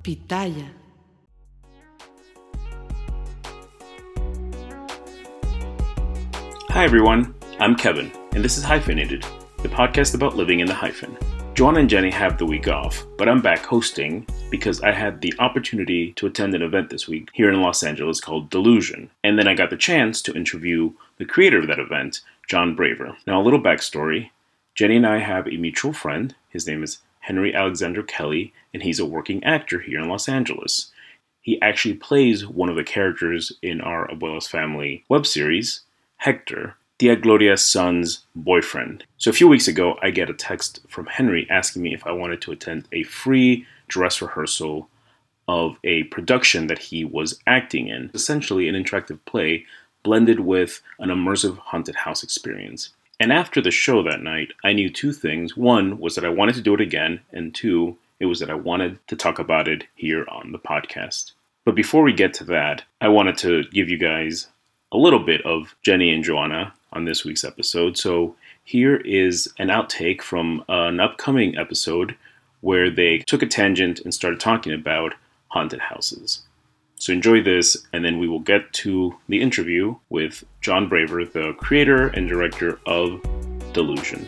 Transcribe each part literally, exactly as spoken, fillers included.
Pitaya. Hi everyone, I'm Kevin, and this is Hyphenated, the podcast about living in the hyphen. Joanna and Jenny have the week off, but I'm back hosting because I had the opportunity to attend an event this week here in Los Angeles called Delusion, and then I got the chance to interview the creator of that event, John Braver. Now, a little backstory. Jenny and I have a mutual friend. His name is Henry Alexander Kelly, and he's a working actor here in Los Angeles. He actually plays one of the characters in our Abuela's Family web series, Hector, Tia Gloria's son's boyfriend. So a few weeks ago, I get a text from Henry asking me if I wanted to attend a free dress rehearsal of a production that he was acting in. Essentially an interactive play blended with an immersive haunted house experience. And after the show that night, I knew two things. One was that I wanted to do it again, and two, it was that I wanted to talk about it here on the podcast. But before we get to that, I wanted to give you guys a little bit of Jenny and Joanna on this week's episode. So here is an outtake from an upcoming episode where they took a tangent and started talking about haunted houses. So enjoy this, and then we will get to the interview with John Braver, the creator and director of Delusion.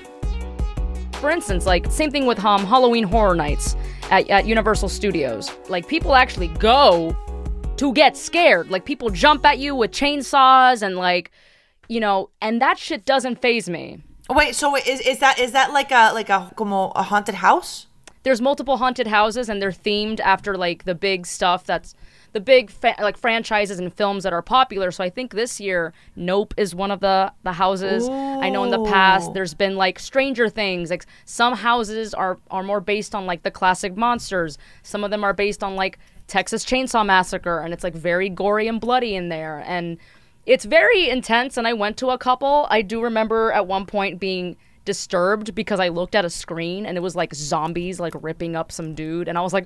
For instance, like, same thing with um, Halloween Horror Nights at, at Universal Studios. Like, people actually go to get scared. Like, people jump at you with chainsaws and, like, you know, and that shit doesn't faze me. Wait, so is is that is that like a like a como a haunted house? There's multiple haunted houses, and they're themed after, like, the big stuff that's the big fa- like franchises and films that are popular. So I think this year Nope is one of the the houses. Ooh. I know in the past there's been, like, Stranger Things. Like, some houses are are more based on, like, the classic monsters. Some of them are based on, like, Texas Chainsaw Massacre, and it's, like, very gory and bloody in there, and it's very intense. And I went to a couple. I do remember at one point being disturbed because I looked at a screen and it was like zombies, like, ripping up some dude, and I was like,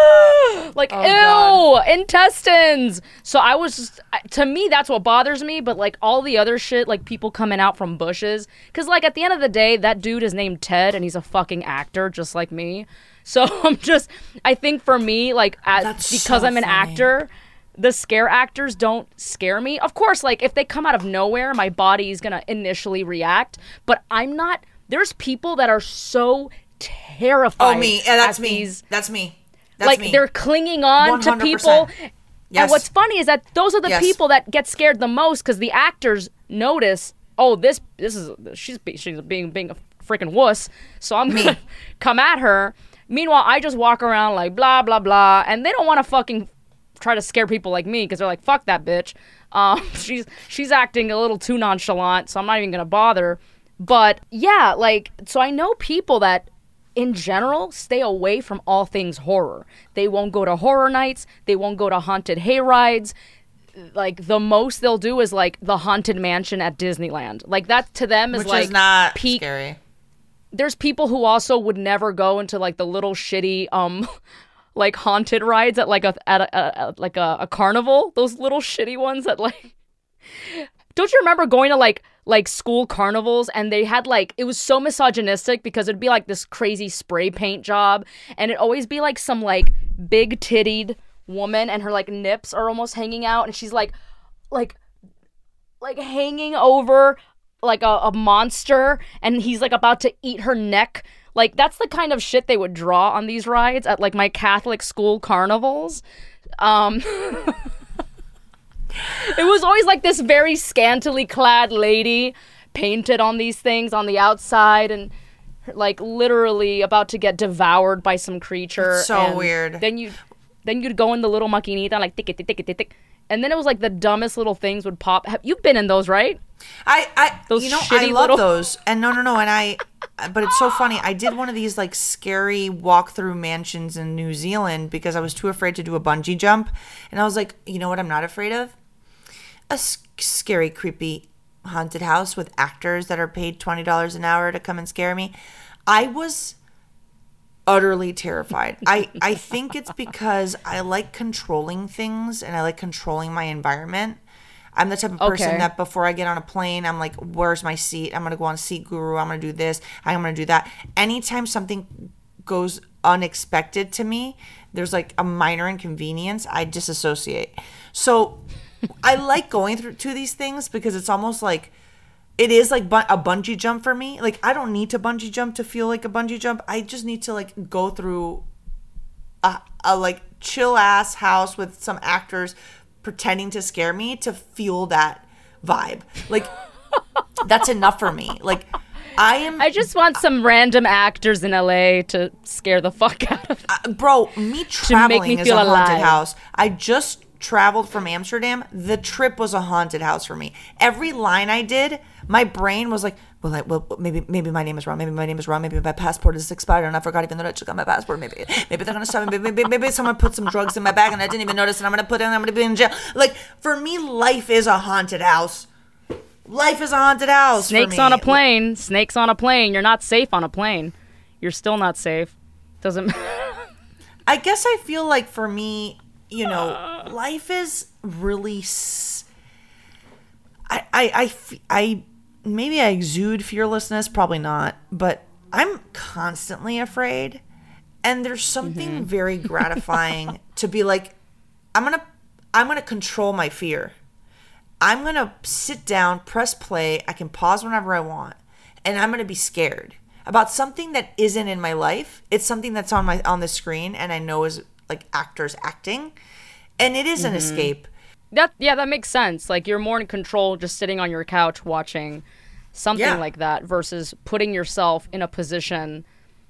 ah! like, oh, ew, God. Intestines. So I was just, to me, that's what bothers me. But, like, all the other shit, like people coming out from bushes, because, like, at the end of the day, that dude is named Ted and he's a fucking actor just like me. So I'm just, I think for me, like, at, because so I'm an funny. actor, the scare actors don't scare me. Of course, like, if they come out of nowhere, my body is going to initially react. But I'm not, there's people that are so terrified. Oh, me. Yeah, that's me. These, that's me. That's like, me. they're clinging on one hundred percent to people. Yes. And what's funny is that those are the yes. people that get scared the most, because the actors notice, oh, this this is, she's, she's being, being a freaking wuss, so I'm going to come at her. Meanwhile, I just walk around like blah, blah, blah, and they don't want to fucking try to scare people like me, because they're like, fuck that bitch. Um, she's she's acting a little too nonchalant, so I'm not even going to bother. But yeah, like, so I know people that in general stay away from all things horror. They won't go to horror nights. They won't go to haunted hayrides. Like, the most they'll do is, like, the Haunted Mansion at Disneyland. Like, that to them is, Which like, is not peak. Scary. There's people who also would never go into, like, the little shitty um like haunted rides at like a at a, a like a, a carnival. Those little shitty ones that, like, don't you remember going to like like school carnivals, and they had, like, it was so misogynistic because it'd be like this crazy spray paint job, and it'd always be like some, like, big tittied woman, and her, like, nips are almost hanging out, and she's like like like hanging over like a, a monster, and he's, like, about to eat her neck. Like, that's the kind of shit they would draw on these rides at, like, my Catholic school carnivals. Um, it was always, like, this very scantily clad lady painted on these things on the outside, and, like, literally about to get devoured by some creature. It's so and weird. Then you, then you'd go in the little maquinita, like, tick, tick, tick, tick, tick. And then it was like the dumbest little things would pop. Have, you've been in those, right? I, I, those you know, I love little... those. And no, no, no. And I, but it's so funny. I did one of these, like, scary walk-through mansions in New Zealand because I was too afraid to do a bungee jump. And I was like, you know what I'm not afraid of? A s- scary, creepy haunted house with actors that are paid twenty dollars an hour to come and scare me. I was utterly terrified. I, I think it's because I like controlling things and I like controlling my environment. I'm the type of person okay. that before I get on a plane, I'm like, where's my seat? I'm going to go on Seat Guru. I'm going to do this. I'm going to do that. Anytime something goes unexpected to me, there's like a minor inconvenience, I disassociate. So I like going through to these things because it's almost like it is like bu- a bungee jump for me. Like I don't need to bungee jump to feel like a bungee jump. I just need to like go through a, a like chill ass house with some actors pretending to scare me to feel that vibe. Like that's enough for me. Like I am I just want some random actors in L A to scare the fuck out of me. uh, bro, me traveling me is feel a haunted alive. house. I just traveled from Amsterdam. The trip was a haunted house for me. Every line I did, my brain was like, well, I, well, maybe, maybe my name is wrong. Maybe my name is wrong. Maybe my passport is expired and I forgot even that I took out my passport. Maybe, maybe they're gonna stop me. Maybe, maybe, maybe someone put some drugs in my bag and I didn't even notice, and I'm gonna put it. And I'm gonna be in jail. Like for me, life is a haunted house. Life is a haunted house. Snakes for me. on a plane. Snakes on a plane. You're not safe on a plane. You're still not safe. Doesn't matter. I guess I feel like for me, you know, life is really. S- I, I, I, f- I, maybe I exude fearlessness, probably not, but I'm constantly afraid. And there's something Mm-hmm. very gratifying to be like, I'm going to, I'm going to control my fear. I'm going to sit down, press play. I can pause whenever I want. And I'm going to be scared about something that isn't in my life. It's something that's on my, on the screen and I know is like actors acting. And it is Mm-hmm. an escape. That yeah, that makes sense. Like you're more in control just sitting on your couch watching something Yeah. like that versus putting yourself in a position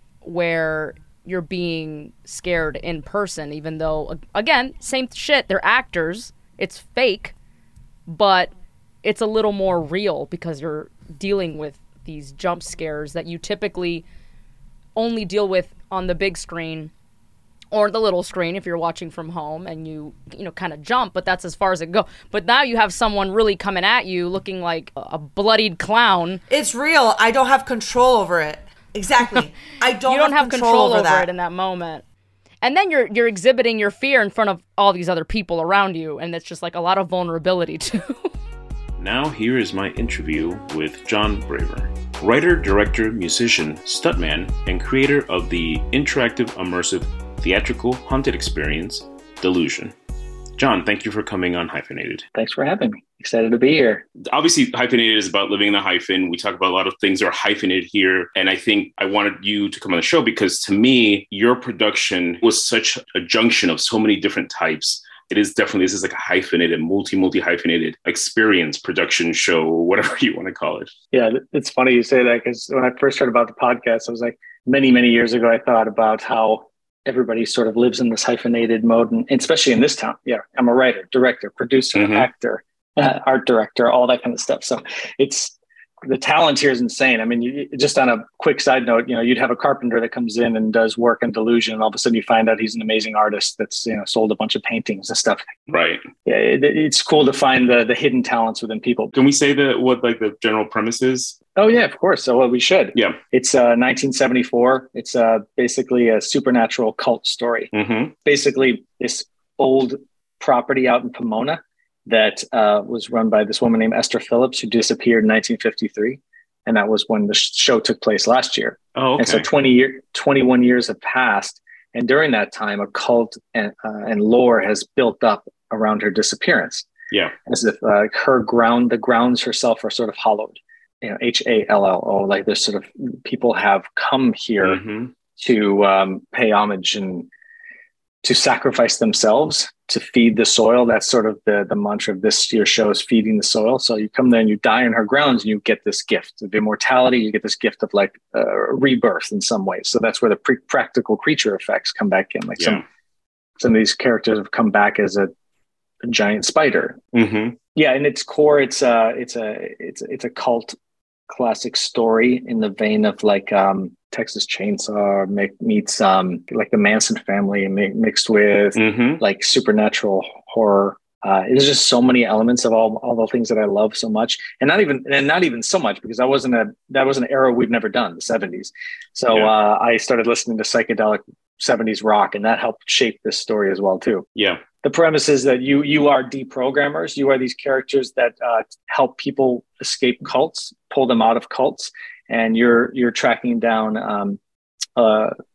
where you're being scared in person, even though again, same shit, they're actors. It's fake, but it's a little more real because you're dealing with these jump scares that you typically only deal with on the big screen or the little screen if you're watching from home and you, you know, kind of jump, but that's as far as it goes. But now you have someone really coming at you looking like a bloodied clown. It's real. I don't have control over it. Exactly. I don't, You don't have control, over, that. it in that moment. And then you're you're exhibiting your fear in front of all these other people around you, and it's just like a lot of vulnerability too. Now here is my interview with John Braver, writer, director, musician, stuntman, and creator of the interactive, immersive, theatrical haunted experience, Delusion. John, thank you for coming on Hyphenated. Thanks for having me. Excited to be here. Obviously, Hyphenated is about living in the hyphen. We talk about a lot of things that are hyphenated here. And I think I wanted you to come on the show because to me, your production was such a junction of so many different types. It is definitely, this is like a hyphenated, multi, multi hyphenated experience, production, show, whatever you want to call it. Yeah, it's funny you say that because when I first heard about the podcast, I was like, many, many years ago, I thought about how everybody sort of lives in this hyphenated mode, and especially in this town. Yeah, I'm a writer, director, producer, Mhm. actor, uh, art director, all that kind of stuff. So it's the talent here is insane. I mean, you, just on a quick side note, you know, you'd have a carpenter that comes in and does work in Delusion, and all of a sudden you find out he's an amazing artist that's, you know, sold a bunch of paintings and stuff. Right. Yeah, it, it's cool to find the the hidden talents within people. Can we say that what like the general premise is? Oh yeah, of course. So well, we should. Yeah. It's uh, nineteen seventy-four. It's uh, basically a supernatural cult story. Mm-hmm. Basically, this old property out in Pomona that uh, was run by this woman named Esther Phillips, who disappeared in nineteen fifty-three. And that was when the show took place last year. Oh, okay. And so twenty year, twenty-one years have passed. And during that time, a cult and, uh, and lore has built up around her disappearance. Yeah. As if uh, her ground, the grounds herself are sort of hollowed. You know, H A L L O, like there's sort of people have come here Mm-hmm. to um, pay homage and to sacrifice themselves to feed the soil. That's sort of the, the mantra of this year's show is feeding the soil. So you come there and you die in her grounds and you get this gift of immortality. You get this gift of like uh, rebirth in some ways. So that's where the pre- practical creature effects come back in. Like Yeah. some, some of these characters have come back as a, a giant spider. Mm-hmm. Yeah. In its core, it's a, it's a, it's, it's a cult classic story in the vein of like um, Texas Chainsaw mi- meets um, like the Manson family mi- mixed with Mm-hmm. like supernatural horror. Uh, there's just so many elements of all, all the things that I love so much, and not even and not even so much because I wasn't a that was an era we've never done, the seventies. So Yeah. uh, I started listening to psychedelic seventies rock, and that helped shape this story as well too. Yeah. The premise is that you you are deprogrammers. You are these characters that uh, help people escape cults, pull them out of cults, and you're you're tracking down um, uh,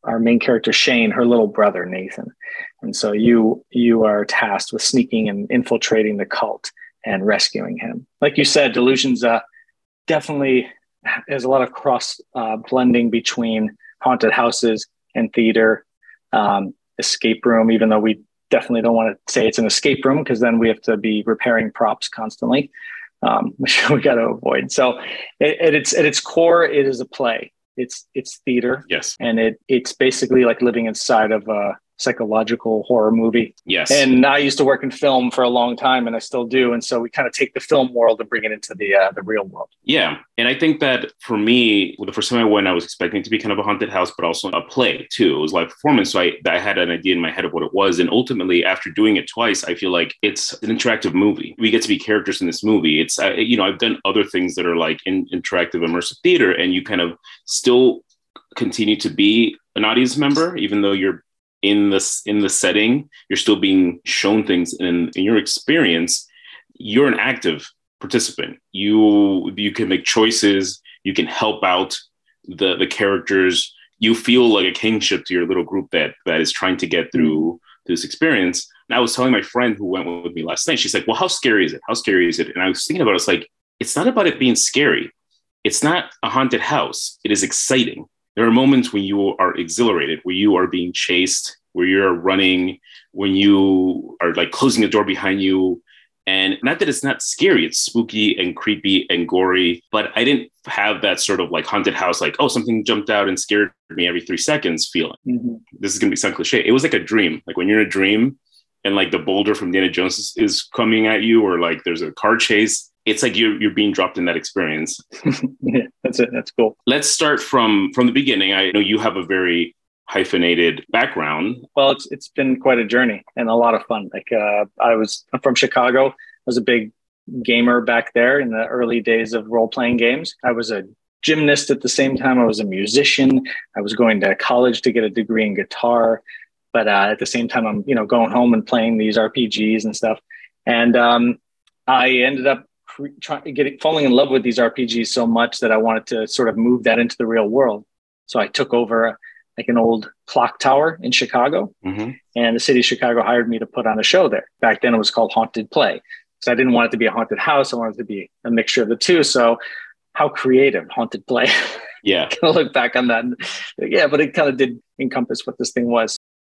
our main character Shane, her little brother Nathan, and so you you are tasked with sneaking and infiltrating the cult and rescuing him. Like you said, Delusion's uh, definitely has a lot of cross uh, blending between haunted houses and theater, um, escape room. Even though we definitely don't want to say it's an escape room, because then we have to be repairing props constantly, um, which we got to avoid. So, it, at its at its core, it is a play. It's it's theater. Yes. And it it's basically like living inside of a psychological horror movie. Yes. And I used to work in film for a long time, and I still do. And so we kind of take the film world and bring it into the uh, the real world. Yeah. And I think that for me, well, the first time I went, I was expecting it to be kind of a haunted house, but also a play too. It was live performance. So I, I had an idea in my head of what it was. And ultimately, after doing it twice, I feel like it's an interactive movie. We get to be characters in this movie. It's, uh, you know, I've done other things that are like in interactive immersive theater, and you kind of still continue to be an audience member, even though you're in this in the setting, you're still being shown things. In, in your experience, you're an active participant. You you can make choices. You can help out the the characters. You feel like a kingship to your little group that that is trying to get through this experience. And I was telling my friend who went with me last night, she's like, well, how scary is it? How scary is it? And I was thinking about it. It's like, it's not about it being scary. It's not a haunted house. It is exciting. There are moments when you are exhilarated, where you are being chased, where you're running, when you are like closing the door behind you. And not that it's not scary, it's spooky and creepy and gory, but I didn't have that sort of like haunted house, like, oh, something jumped out and scared me every three seconds feeling. Mm-hmm. This is going to be some cliche. It was like a dream. Like when you're in a dream and like the boulder from Indiana Jones is, is coming at you, or like there's a car chase. It's like you're you're being dropped in that experience. Yeah, that's it. That's cool. Let's start from from the beginning. I know you have a very hyphenated background. Well, it's it's been quite a journey and a lot of fun. Like uh, I was I'm from Chicago. I was a big gamer back there in the early days of role playing games. I was a gymnast at the same time. I was a musician. I was going to college to get a degree in guitar, but uh, at the same time, I'm you know going home and playing these R P Gs and stuff. And um, I ended up trying to get falling in love with these R P Gs so much that I wanted to sort of move that into the real world. So I took over like an old clock tower in Chicago, mm-hmm. and the city of Chicago hired me to put on a show there. Back then it was called Haunted Play. So I didn't want it to be a haunted house. I wanted it to be a mixture of the two. So how creative, Haunted Play. Yeah. I look back on that. And, yeah, but it kind of did encompass what this thing was.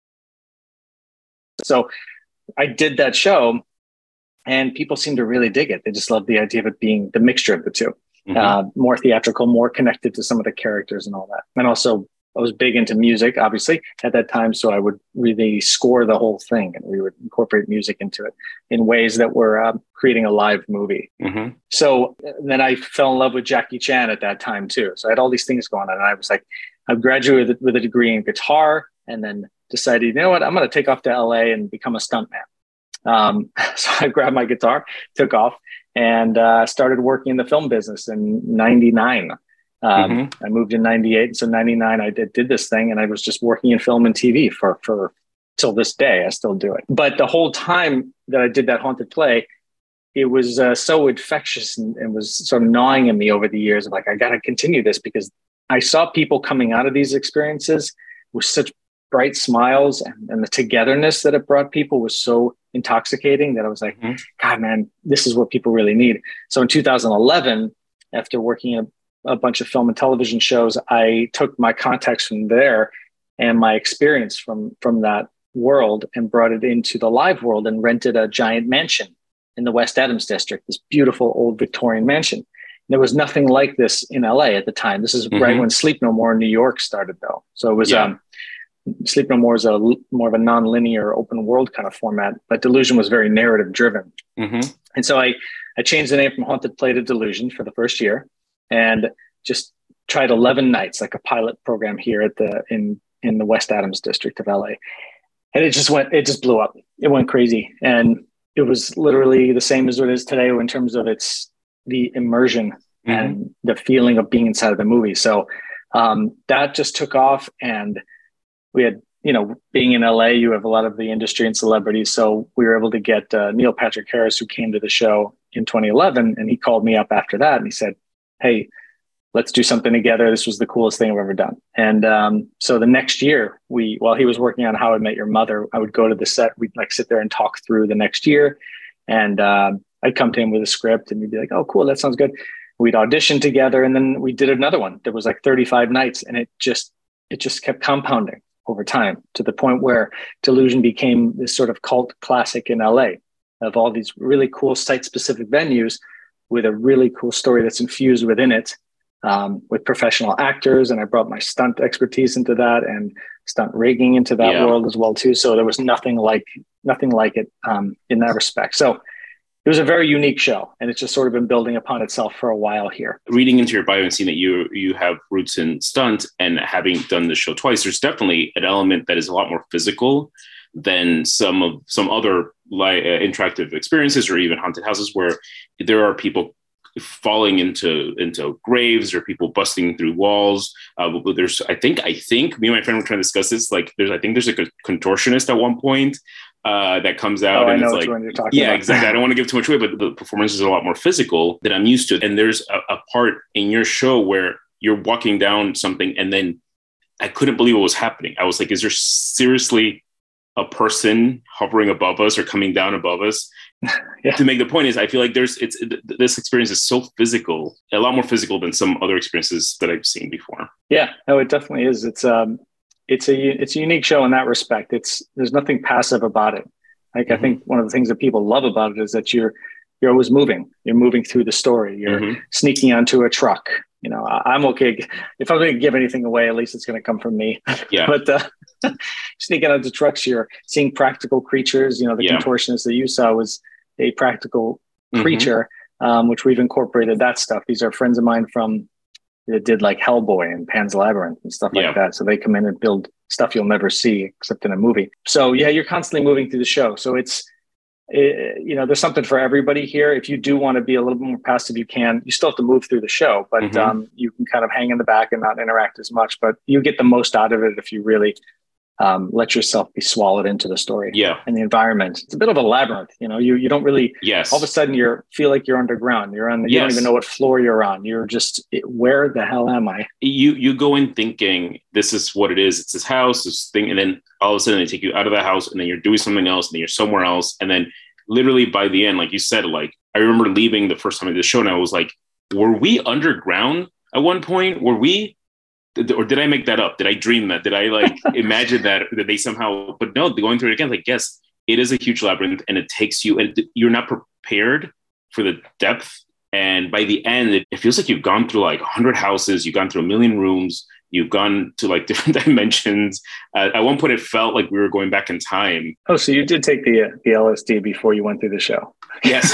So I did that show, and people seem to really dig it. They just love the idea of it being the mixture of the two, mm-hmm. uh, more theatrical, more connected to some of the characters and all that. And also, I was big into music, obviously, at that time. So I would really score the whole thing, and we would incorporate music into it in ways that were um, creating a live movie. Mm-hmm. So then I fell in love with Jackie Chan at that time, too. So I had all these things going on. And I was like, I graduated with a degree in guitar, and then decided, you know what, I'm going to take off to L A and become a stuntman. Um, so I grabbed my guitar, took off, and uh, started working in the film business in ninety-nine. Um, mm-hmm. I moved in ninety-eight. So ninety-nine, I did, did this thing, and I was just working in film and T V for, for till this day. I still do it. But the whole time that I did that Haunted Play, it was uh, so infectious and, and was sort of gnawing at me over the years of like, I got to continue this, because I saw people coming out of these experiences with such bright smiles, and, and the togetherness that it brought people was so intoxicating that I was like, mm-hmm. God, man, this is what people really need. So in two thousand eleven, after working in a, a bunch of film and television shows, I took my contacts from there and my experience from, from that world and brought it into the live world, and rented a giant mansion in the West Adams district, this beautiful old Victorian mansion. And there was nothing like this in L A at the time. This is mm-hmm. right when Sleep No More in New York started, though. So it was, yeah. um, Sleep No More is a more of a non-linear open world kind of format, but Delusion was very narrative driven. Mm-hmm. And so I, I changed the name from Haunted Play to Delusion for the first year, and just tried eleven nights, like a pilot program here at the, in, in the West Adams district of L A. And it just went, it just blew up. It went crazy. And it was literally the same as it is today in terms of its, the immersion mm-hmm. and the feeling of being inside of the movie. So um, that just took off, and we had, you know, being in L A, you have a lot of the industry and celebrities. So we were able to get uh, Neil Patrick Harris, who came to the show in twenty eleven, and he called me up after that, and he said, hey, let's do something together. This was the coolest thing I've ever done. And um, so the next year, we while he was working on How I Met Your Mother, I would go to the set. We'd like sit there and talk through the next year. And um, I'd come to him with a script and he'd be like, oh, cool, that sounds good. We'd audition together. And then we did another one. There was like thirty-five nights, and it just it just kept compounding over time to the point where Delusion became this sort of cult classic in L A of all these really cool site-specific venues with a really cool story that's infused within it. Um, with professional actors, and I brought my stunt expertise into that and stunt rigging into that yeah. world as well too. So there was nothing like nothing like it um, in that respect. So it was a very unique show, and it's just sort of been building upon itself for a while here. Reading into your bio and seeing that you you have roots in stunt and having done the show twice, there's definitely an element that is a lot more physical than some of some other li- uh, interactive experiences or even haunted houses where there are people falling into into graves or people busting through walls. Uh, but there's, I think, I think me and my friend were trying to discuss this. Like, there's, I think there's like a contortionist at one point uh, that comes out, oh, and I know it's which like, one you're talking yeah, about. exactly. I don't want to give too much away, but the performance is a lot more physical than I'm used to. And there's a, a part in your show where you're walking down something, and then I couldn't believe what was happening. I was like, is there seriously a person hovering above us or coming down above us? Yeah. To make the point is, I feel like there's it's this experience is so physical, a lot more physical than some other experiences that I've seen before. Yeah, no, it definitely is. It's um, it's a it's a unique show in that respect. It's there's nothing passive about it. Like mm-hmm. I think one of the things that people love about it is that you're you're always moving. You're moving through the story. You're mm-hmm. sneaking onto a truck. You know, I'm okay if I'm going to give anything away. At least it's going to come from me. Yeah. but uh, sneaking onto trucks, you're seeing practical creatures. You know, the yeah. contortionist that you saw was a practical creature, mm-hmm. um, which we've incorporated that stuff. These are friends of mine from that did like Hellboy and Pan's Labyrinth and stuff like yeah. that. So they come in and build stuff you'll never see except in a movie. So yeah, you're constantly moving through the show. So it's, it, you know, there's something for everybody here. If you do want to be a little bit more passive, you can. You still have to move through the show, but mm-hmm. um, you can kind of hang in the back and not interact as much. But you get the most out of it if you really um, let yourself be swallowed into the story yeah. and the environment. It's a bit of a labyrinth, you know, you, you don't really, yes. all of a sudden you feel like you're underground. You're on, the, you yes. don't even know what floor you're on. You're just, where the hell am I? You, you go in thinking this is what it is. It's this house, this thing. And then all of a sudden they take you out of the house and then you're doing something else and then you're somewhere else. And then literally by the end, like you said, like, I remember leaving the first time I did the show and I was like, were we underground at one point? Were we, or did I make that up? Did I dream that? Did I like imagine that, that they somehow, but no, going through it again, like, yes, it is a huge labyrinth and it takes you, and you're not prepared for the depth. And by the end, it, it feels like you've gone through like a hundred houses, you've gone through a million rooms, you've gone to like different dimensions. Uh, at one point, it felt like we were going back in time. Oh, so you did take the, uh, the L S D before you went through the show? Yes.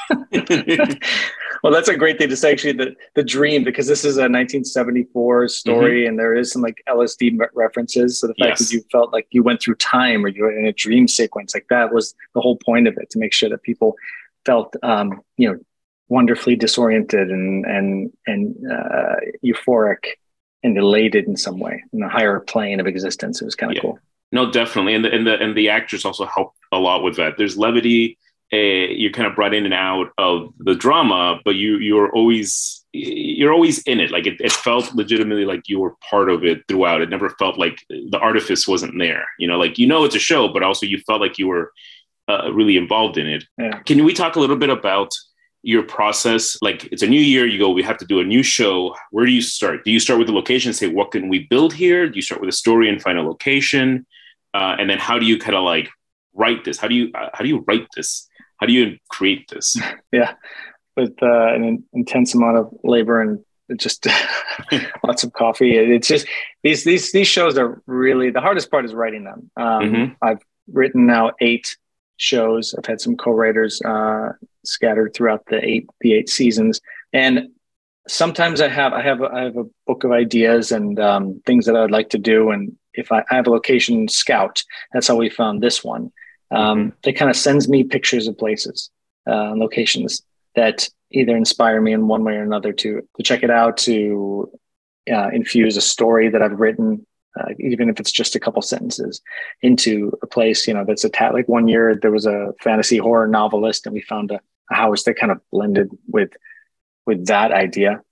Well, that's a great thing to say, actually, the, the dream, because this is a nineteen seventy-four story mm-hmm. and there is some like L S D references. So the fact yes. that you felt like you went through time or you were in a dream sequence, like that was the whole point of it, to make sure that people felt, um, you know, wonderfully disoriented and, and, and uh, euphoric and elated in some way in a higher plane of existence. It was kind of yeah. cool. No, definitely. And the, and the, and the actors also help a lot with that. There's levity. Uh, you're kind of brought in and out of the drama, but you you're always you're always in it. Like it, it felt legitimately like you were part of it throughout. It never felt like the artifice wasn't there. You know, like, you know, it's a show, but also you felt like you were uh, really involved in it. Yeah. Can we talk a little bit about your process? Like, it's a new year, you go, we have to do a new show. Where do you start? Do you start with the location and say, what can we build here? Do you start with a story and find a location? Uh, and then how do you kind of like write this? How do you uh, how do you write this? How do you create this? Yeah, with uh, an intense amount of labor and just lots of coffee. It's just these these these shows are really, the hardest part is writing them. Um, mm-hmm. I've written now eight shows. I've had some co-writers uh, scattered throughout the eight the eight seasons, and sometimes I have I have a, I have a book of ideas and um, things that I would like to do. And if I, I have a location scout, that's how we found this one. Um, mm-hmm. It kind of sends me pictures of places, uh, locations that either inspire me in one way or another to to check it out, to uh, infuse a story that I've written, uh, even if it's just a couple sentences, into a place. You know, that's a ta- like one year there was a fantasy horror novelist, and we found a, a house that kind of blended with with that idea.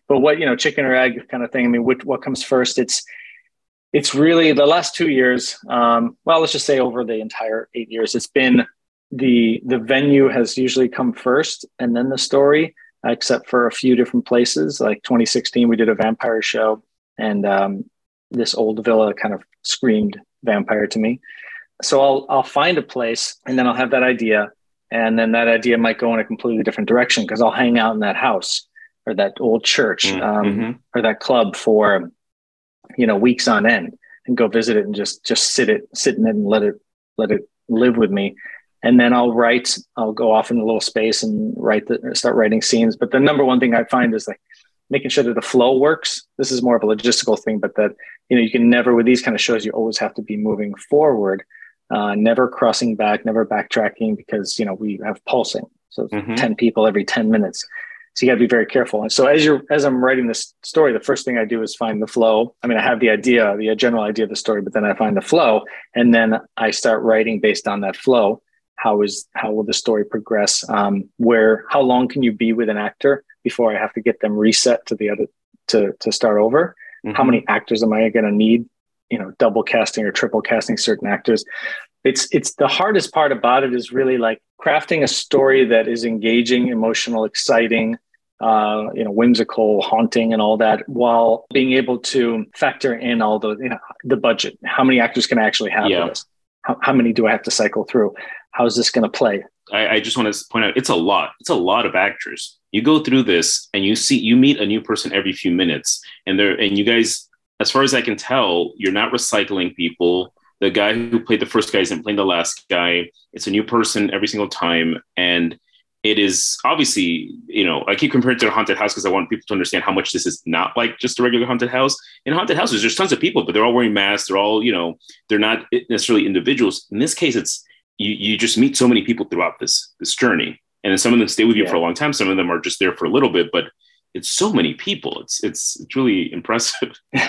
but what, you know, chicken or egg kind of thing. I mean, what, what comes first? It's, it's really the last two years. Um, well, let's just say over the entire eight years, it's been the, the venue has usually come first and then the story, except for a few different places. Like twenty sixteen, we did a vampire show, and um, this old villa kind of screamed vampire to me. So I'll, I'll find a place, and then I'll have that idea. And then that idea might go in a completely different direction, because I'll hang out in that house or that old church um, mm-hmm. or that club for, you know, weeks on end, and go visit it and just, just sit it, sit in it and let it, let it live with me. And then I'll write, I'll go off in a little space and write the, start writing scenes. But the number one thing I find is like making sure that the flow works. This is more of a logistical thing, but that, you know, you can never, with these kind of shows, you always have to be moving forward, uh, never crossing back, never backtracking, because, you know, we have pulsing. So mm-hmm. ten people every ten minutes. So you got to be very careful. And so as you're, as I'm writing this story, the first thing I do is find the flow. I mean, I have the idea, the general idea of the story, but then I find the flow, and then I start writing based on that flow. How is, how will the story progress? Um, where, how long can you be with an actor before I have to get them reset to the other, to, to start over? Mm-hmm. How many actors am I going to need? You know, double casting or triple casting certain actors. It's, it's the hardest part about it is really like crafting a story that is engaging, emotional, exciting, uh, you know, whimsical, haunting, and all that, while being able to factor in all the, you know, the budget. How many actors can I actually have yeah. for this? How, how many do I have to cycle through? How's this going to play? I, I just want to point out, it's a lot. It's a lot of actors. You go through this and you see, you meet a new person every few minutes, and they're, and you guys, as far as I can tell, you're not recycling people. The guy who played the first guy isn't playing the last guy. It's a new person every single time. And it is obviously, you know, I keep comparing it to a haunted house because I want people to understand how much this is not like just a regular haunted house. In haunted houses, there's tons of people, but they're all wearing masks. They're all, you know, they're not necessarily individuals. In this case, it's, you, you just meet so many people throughout this, this journey. And then some of them stay with you yeah. for a long time. Some of them are just there for a little bit, but it's so many people. It's, it's, it's really impressive.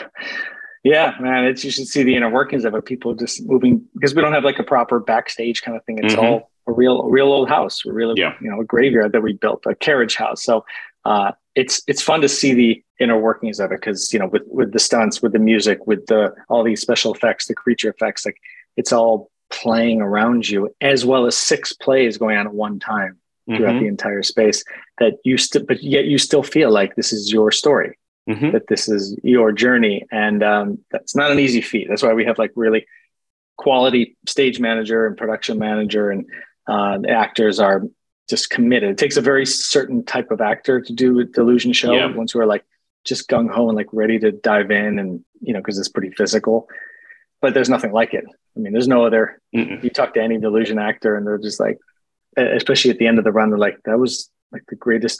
Yeah, man, it's, you should see the inner workings of it. People just moving, because we don't have like a proper backstage kind of thing. It's mm-hmm. all a real, a real old house. We're really, yeah. you know, a graveyard that we built, a carriage house. So uh, it's, it's fun to see the inner workings of it. Cause you know, with, with the stunts, with the music, with the, all these special effects, the creature effects, like it's all playing around you, as well as six plays going on at one time throughout mm-hmm. the entire space, that you still, but yet you still feel like this is your story. Mm-hmm. That this is your journey. And um, that's not an easy feat. That's why we have like really quality stage manager and production manager, and uh, the actors are just committed. It takes a very certain type of actor to do a Delusion show. Yeah. Ones who are like just gung ho and like ready to dive in, and, you know, cause it's pretty physical, but there's nothing like it. I mean, there's no other, Mm-mm. you talk to any Delusion actor and they're just like, especially at the end of the run, they're like, that was like the greatest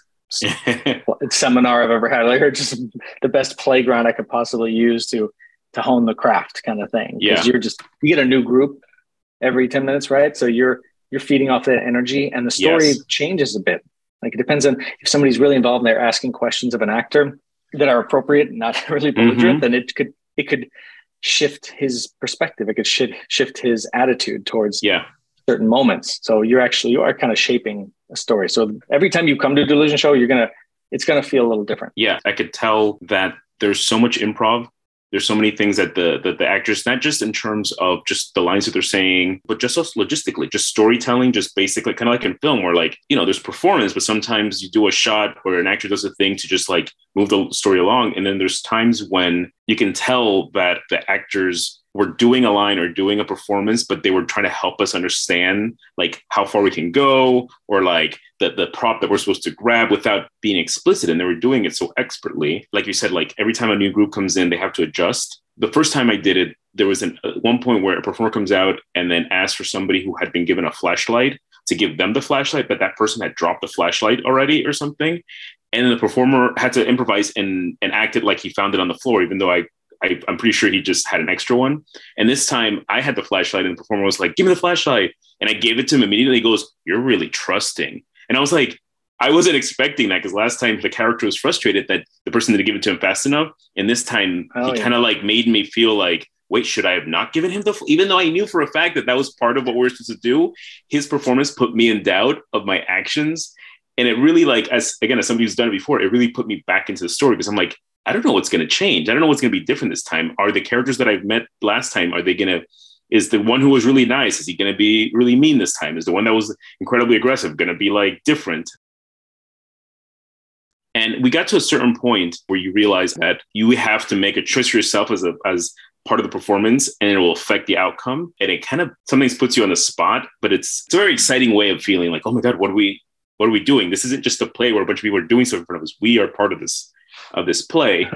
seminar I've ever had. Like, or just the best playground I could possibly use to to hone the craft, kind of thing. Yeah, you're just, you get a new group every ten minutes, right? So you're you're feeding off that energy, and the story yes. changes a bit. Like, it depends on if somebody's really involved and they're asking questions of an actor that are appropriate, not really belligerent, mm-hmm. then it could it could shift his perspective. It could shift shift his attitude towards yeah. certain moments. So you're actually you are kind of shaping a story. So every time you come to a Delusion show, you're gonna it's gonna feel a little different. Yeah, I could tell that there's so much improv. There's so many things that the, the the actors, not just in terms of just the lines that they're saying, but just also logistically, just storytelling, just basically kind of like in film where, like, you know, there's performance, but sometimes you do a shot or an actor does a thing to just like move the story along. And then there's times when you can tell that the actors were doing a line or doing a performance, but they were trying to help us understand like how far we can go, or like the, the prop that we're supposed to grab without being explicit. And they were doing it so expertly. Like you said, like every time a new group comes in, they have to adjust. The first time I did it, there was an, at one point where a performer comes out and then asks for somebody who had been given a flashlight to give them the flashlight, but that person had dropped the flashlight already or something. And then the performer had to improvise and, and act it like he found it on the floor, even though I I, I'm pretty sure he just had an extra one. And this time I had the flashlight and the performer was like, give me the flashlight. And I gave it to him immediately. He goes, you're really trusting. And I was like, I wasn't expecting that, because last time the character was frustrated that the person didn't give it to him fast enough. And this time oh, he yeah. kind of like made me feel like, wait, should I have not given him the, fl-? Even though I knew for a fact that that was part of what we were supposed to do, his performance put me in doubt of my actions. And it really like, as again, as somebody who's done it before, it really put me back into the story because I'm like, I don't know what's going to change. I don't know what's going to be different this time. Are the characters that I've met last time, are they going to, is the one who was really nice, is he going to be really mean this time? Is the one that was incredibly aggressive going to be like different? And we got to a certain point where you realize that you have to make a choice for yourself as a, as part of the performance, and it will affect the outcome. And it kind of sometimes puts you on the spot, but it's, it's a very exciting way of feeling like, oh my God, what are we, what are we doing? This isn't just a play where a bunch of people are doing stuff in front of us. We are part of this, of this play.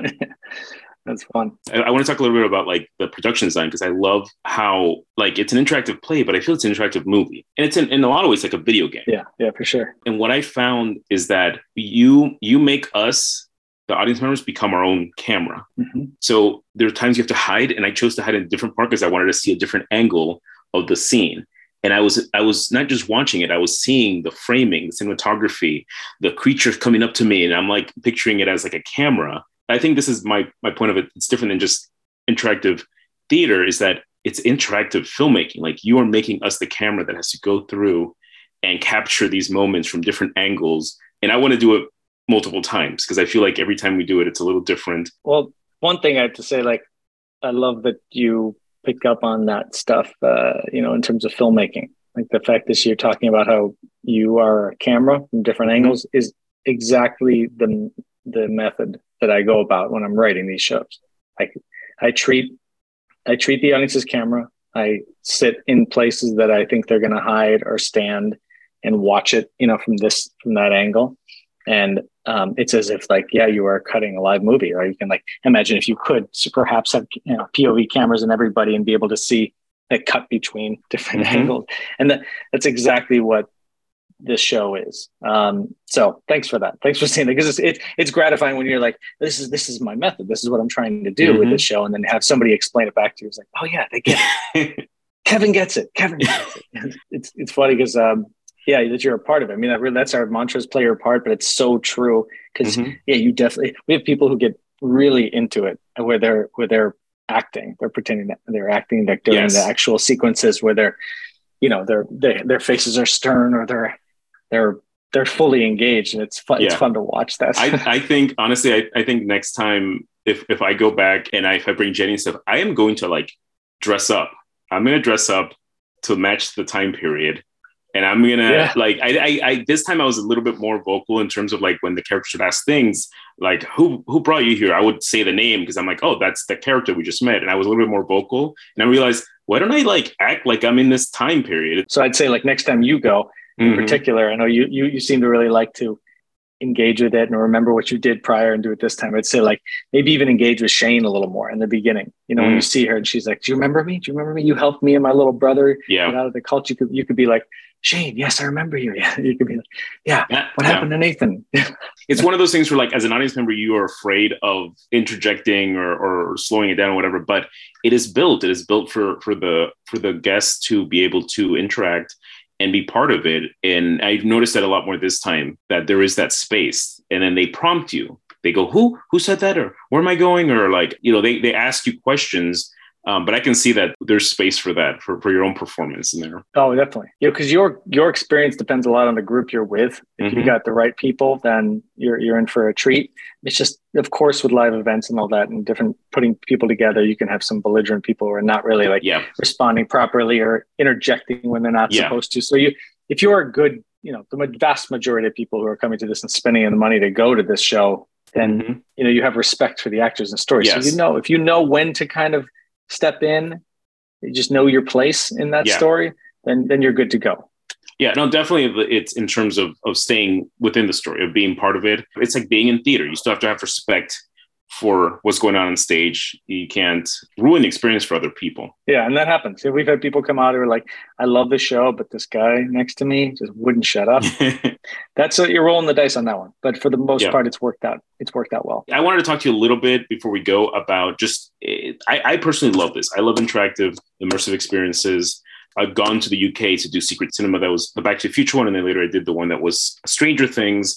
That's fun. I, I want to talk a little bit about like the production design, because I love how like it's an interactive play, but I feel it's an interactive movie. And it's in, in a lot of ways like a video game. Yeah, yeah, for sure. And what I found is that you you make us, the audience members, become our own camera. Mm-hmm. So there are times you have to hide, and I chose to hide in a different part because I wanted to see a different angle of the scene. And I was I was not just watching it, I was seeing the framing, the cinematography, the creatures coming up to me, and I'm like picturing it as like a camera. I think this is my my point of it. It's different than just interactive theater, is that it's interactive filmmaking. Like you are making us the camera that has to go through and capture these moments from different angles. And I want to do it multiple times because I feel like every time we do it, it's a little different. Well, one thing I have to say, like, I love that you pick up on that stuff, uh, you know, in terms of filmmaking. Like the fact that you're talking about how you are a camera from different Mm-hmm. angles is exactly the the method that I go about when I'm writing these shows. I I treat I treat the audience as camera. I sit in places that I think they're going to hide or stand and watch it, you know, from this from that angle. And um, it's as if like, yeah, you are cutting a live movie, or you can like imagine if you could so perhaps have, you know, P O V cameras and everybody and be able to see a cut between different Mm-hmm. angles. And that, that's exactly what this show is. Um, so thanks for that. Thanks for saying that, because it's, it's, it's gratifying when you're like, this is, this is my method. This is what I'm trying to do Mm-hmm. with this show. And then have somebody explain it back to you. It's like, oh yeah, they get it. Kevin gets it. Kevin gets it. It's, it's funny because, um, yeah, that you're a part of it. I mean, that really, that's our mantras, play your part, but it's so true. Because Mm-hmm. yeah, you definitely, we have people who get really into it and where they're, where they're acting, they're pretending that they're acting like during Yes. the actual sequences where they're, you know, their, their, their faces are stern, or they're, they're, they're fully engaged, and it's fun. Yeah. It's fun to watch that. I, I think, honestly, I, I think next time, if, if I go back and I, if I bring Jenny and stuff, I am going to like dress up. I'm going to dress up to match the time period. And I'm going to Yeah. like, I, I, I, this time I was a little bit more vocal in terms of like when the characters would ask things like, who, who brought you here? I would say the name because I'm like, oh, that's the character we just met. And I was a little bit more vocal, and I realized, why don't I like act like I'm in this time period? So I'd say like next time you go, in Mhm. particular, I know you, you you seem to really like to engage with it and remember what you did prior and do it this time. I'd say like maybe even engage with Shane a little more in the beginning. You know, Mm. when you see her and she's like, "Do you remember me? Do you remember me? You helped me and my little brother Yeah. get out of the cult." You could you could be like, "Shane, yes, I remember you." Yeah, you could be like, "Yeah, Yeah. what Yeah. happened to Nathan?" It's one of those things where like as an audience member, you are afraid of interjecting or, or slowing it down or whatever, but it is built. It is built for for the for the guests to be able to interact and be part of it. And I've noticed that a lot more this time, that there is that space, and then they prompt you. They go, who, who said that? Or where am I going? Or like, you know, they, they ask you questions. Um, but I can see that there's space for that, for, for your own performance in there. Oh, definitely. Yeah, because your your experience depends a lot on the group you're with. If you Mhm. got the right people, then you're you're in for a treat. It's just, of course, with live events and all that, and different putting people together, you can have some belligerent people who are not really like Yeah. responding properly or interjecting when they're not Yeah. supposed to. So you, if you're a good, you know, the ma- vast majority of people who are coming to this and spending the money to go to this show, then Mhm. you know you have respect for the actors and stories. Yes. So you know, if you know when to kind of step in, you just know your place in that Yeah. story, then then you're good to go. Yeah, no, definitely. It's in terms of of staying within the story, of being part of it. It's like being in theater. You still have to have respect for what's going on on stage. You can't ruin the experience for other people. Yeah, and that happens. We've had people come out who are like, "I love the show, but this guy next to me just wouldn't shut up." That's what you're rolling the dice on that one. But for the most Yeah. part, it's worked out. It's worked out well. I wanted to talk to you a little bit before we go about just, I, I personally love this. I love interactive, immersive experiences. I've gone to the U K to do secret cinema. That was the Back to the Future one. And then later I did the one that was Stranger Things.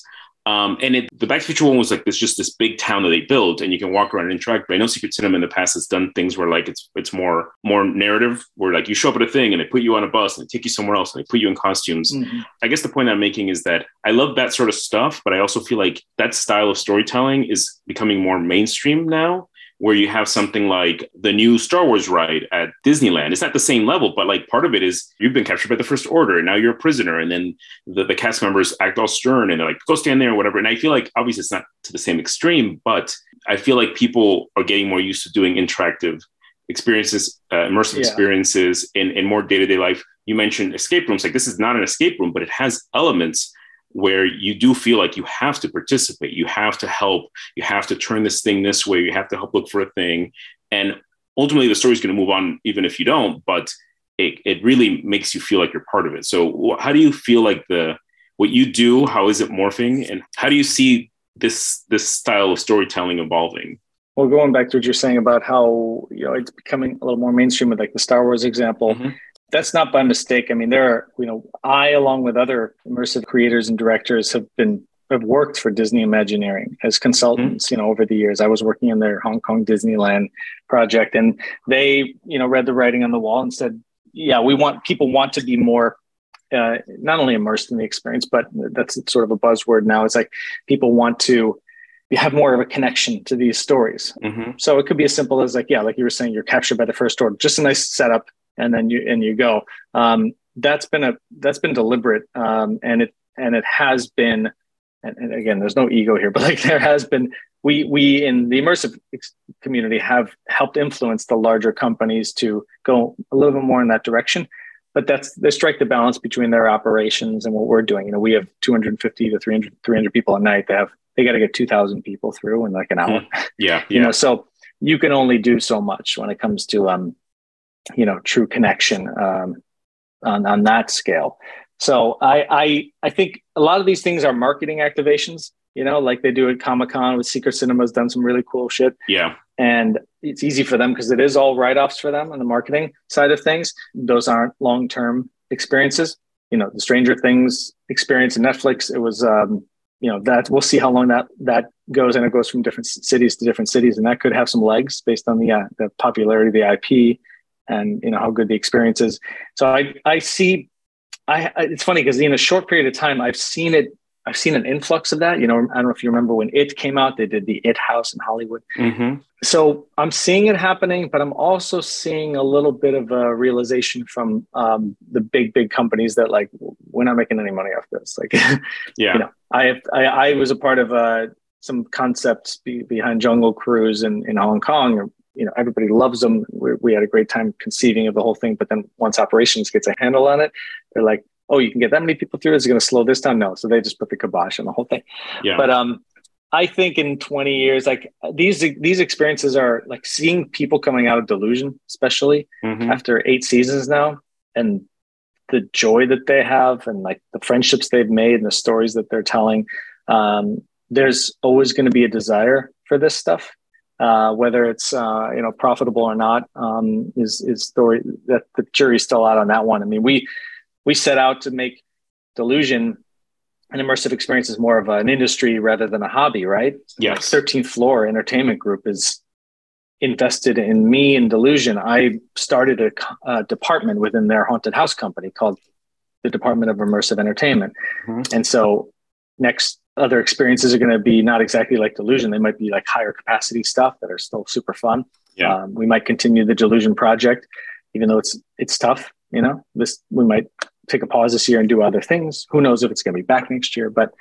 Um, and it, the Back to the Future one was like this, just this big town that they built, and you can walk around and interact. But I know Secret Cinema in the past has done things where like it's it's more more narrative, where like you show up at a thing and they put you on a bus and they take you somewhere else and they put you in costumes. Mm-hmm. I guess the point I'm making is that I love that sort of stuff, but I also feel like that style of storytelling is becoming more mainstream now, where you have something like the new Star Wars ride at Disneyland. It's not the same level, but like part of it is you've been captured by the First Order and now you're a prisoner. And then the, the cast members act all stern and they're like, go stand there or whatever. And I feel like obviously it's not to the same extreme, but I feel like people are getting more used to doing interactive experiences, uh, immersive yeah. experiences in, in more day-to-day life. You mentioned escape rooms. Like this is not an escape room, but it has elements where you do feel like you have to participate, you have to help, you have to turn this thing this way, you have to help look for a thing. And ultimately the story is going to move on even if you don't, but it, it really makes you feel like you're part of it. So how do you feel like the, what you do, how is it morphing? And how do you see this, this style of storytelling evolving? Well, going back to what you're saying about how, you know, it's becoming a little more mainstream with like the Star Wars example, mm-hmm. That's not by mistake. I mean, there are, you know, I, along with other immersive creators and directors, have been have worked for Disney Imagineering as consultants, mm-hmm. you know, over the years. I was working in their Hong Kong Disneyland project, and they, you know, read the writing on the wall and said, yeah, we want, people want to be more, uh, not only immersed in the experience, but that's sort of a buzzword now. It's like people want to have more of a connection to these stories. Mm-hmm. So it could be as simple as like, yeah, like you were saying, you're captured by the First Order, just a nice setup. And then you and you go. Um, that's been a that's been deliberate, um, and it and it has been. And, and again, there's no ego here, but like there has been. We we in the immersive community have helped influence the larger companies to go a little bit more in that direction. But that's they strike the balance between their operations and what we're doing. You know, we have two hundred fifty to three hundred, three hundred people a night. They have they got to get two thousand people through in like an hour. Mm. Yeah, you yeah. know, so you can only do so much when it comes to um. you know, true connection um, on, on that scale. So I, I, I think a lot of these things are marketing activations, you know, like they do at Comic-Con with Secret Cinema's done some really cool shit. Yeah. And it's easy for them because it is all write-offs for them on the marketing side of things. Those aren't long-term experiences. You know, the Stranger Things experience in Netflix, it was, um, you know, that we'll see how long that, that goes. And it goes from different cities to different cities. And that could have some legs based on the, uh, the popularity of the I P and, you know, how good the experience is. So I, I see, I, I it's funny because in a short period of time, I've seen it, I've seen an influx of that. You know, I don't know if you remember when It came out, they did the It House in Hollywood. Mm-hmm. So I'm seeing it happening, but I'm also seeing a little bit of a realization from um, the big, big companies that like, we're not making any money off this. Like, yeah, you know, I, have, I, I was a part of uh, some concepts be, behind Jungle Cruise in, in Hong Kong. You know, everybody loves them. We, we had a great time conceiving of the whole thing. But then once operations gets a handle on it, they're like, oh, you can get that many people through. Is it going to slow this down? No. So they just put the kibosh on the whole thing. Yeah. But um, I think in twenty years, like these, these experiences are like seeing people coming out of Delusion, especially mm-hmm. after eight seasons now, and the joy that they have and like the friendships they've made and the stories that they're telling. Um, there's always going to be a desire for this stuff. Uh, whether it's uh, you know profitable or not um, is is story that the jury's still out on that one. I mean, we we set out to make Delusion an immersive experience is more of an industry rather than a hobby, right? Yes. Like thirteenth Floor Entertainment Group is invested in me and Delusion. I started a, a department within their haunted house company called the Department of Immersive Entertainment, mm-hmm. and so next. Other experiences are going to be not exactly like Delusion. They might be like higher capacity stuff that are still super fun. Yeah. Um, we might continue the Delusion project, even though it's it's tough. You know, this we might take a pause this year and do other things. Who knows if it's going to be back next year? But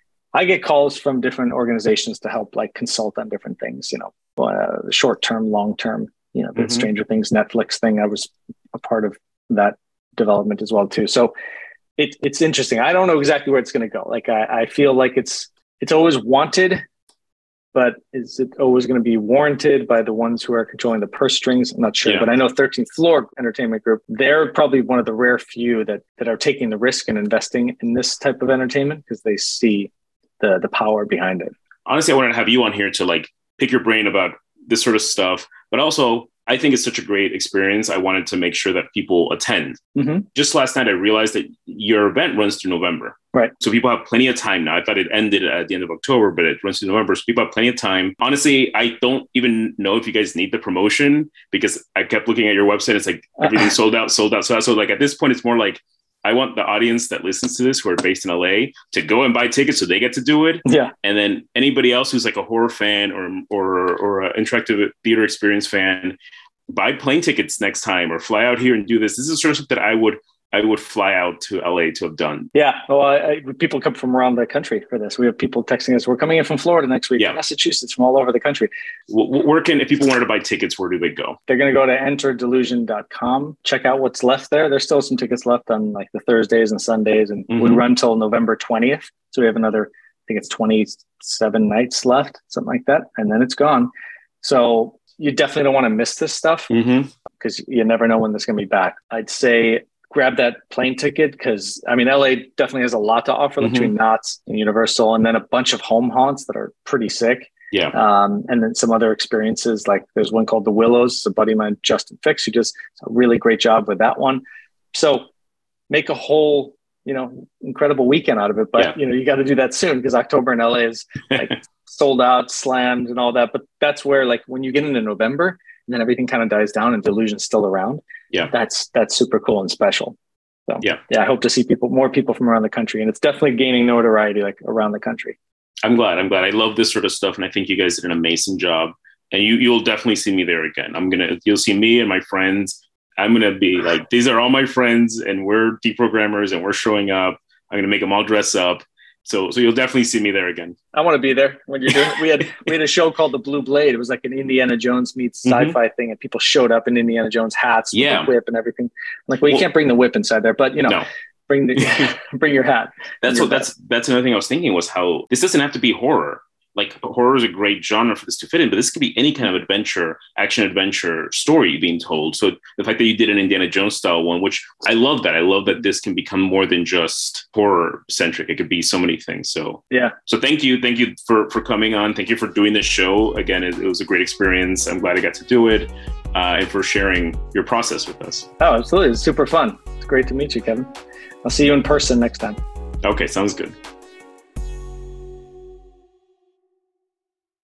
I get calls from different organizations to help like consult on different things. You know, uh, short term, long term. You know, the mm-hmm. Stranger Things Netflix thing. I was a part of that development as well too. So. It, it's interesting. I don't know exactly where it's going to go. Like I, I feel like it's it's always wanted, but is it always going to be warranted by the ones who are controlling the purse strings? I'm not sure. Yeah. But I know thirteenth Floor Entertainment Group, they're probably one of the rare few that that are taking the risk and investing in this type of entertainment because they see the the power behind it. Honestly, I wanted to have you on here to like pick your brain about this sort of stuff, but also I think it's such a great experience. I wanted to make sure that people attend. Mm-hmm. Just last night, I realized that your event runs through November. Right. So people have plenty of time now. I thought it ended at the end of October, but it runs through November. So people have plenty of time. Honestly, I don't even know if you guys need the promotion because I kept looking at your website. It's like everything's sold out, sold out, sold out. So like at this point, it's more like I want the audience that listens to this who are based in L A to go and buy tickets so they get to do it. Yeah. And then anybody else who's like a horror fan or or or an interactive theater experience fan, buy plane tickets next time or fly out here and do this. This is the sort of stuff that I would I would fly out to L A to have done. Yeah. Well, I, I, people come from around the country for this. We have people texting us. We're coming in from Florida next week, yeah. Massachusetts, from all over the country. Where can, if people wanted to buy tickets, where do they go? They're going to go to enter delusion dot com. Check out what's left there. There's still some tickets left on like the Thursdays and Sundays, and mm-hmm. we run till November twentieth. So we have another, I think it's twenty-seven nights left, something like that. And then it's gone. So you definitely don't want to miss this stuff because mm-hmm. you never know when this is going to be back. I'd say grab that plane ticket because, I mean, L A definitely has a lot to offer mm-hmm. between Knott's and Universal, and then a bunch of home haunts that are pretty sick. Yeah. Um, and then some other experiences, like there's one called The Willows. It's a buddy of mine, Justin Fix, who does a really great job with that one. So make a whole, you know, incredible weekend out of it. But, yeah. you know, you got to do that soon because October in L A is like sold out, slammed and all that. But that's where, like, when you get into November and then everything kind of dies down and Delusion's still around. Yeah. That's, that's super cool and special. So, yeah. yeah, I hope to see people, more people from around the country. And it's definitely gaining notoriety, like around the country. I'm glad. I'm glad. I love this sort of stuff. And I think you guys did an amazing job. And you, you'll definitely see me there again. I'm going to, you'll see me and my friends. I'm going to be like, these are all my friends and we're deprogrammers and we're showing up. I'm going to make them all dress up. So, so you'll definitely see me there again. I want to be there when you're doing it. We had, we had a show called The Blue Blade. It was like an Indiana Jones meets sci-fi mm-hmm. thing. And people showed up in Indiana Jones hats, yeah. with the whip and everything. I'm like, well, you well, can't bring the whip inside there, but you know, no. bring the, bring your hat. That's what, that's, that's another thing I was thinking was how this doesn't have to be horror. Like horror is a great genre for this to fit in, but this could be any kind of adventure, action adventure story being told. So the fact that you did an Indiana Jones style one, which I love that. I love that this can become more than just horror centric. It could be so many things. So yeah. So thank you. Thank you for, for coming on. Thank you for doing this show. Again, it, it was a great experience. I'm glad I got to do it uh, and for sharing your process with us. Oh, absolutely. It's super fun. It's great to meet you, Kevin. I'll see you in person next time. Okay. Sounds good.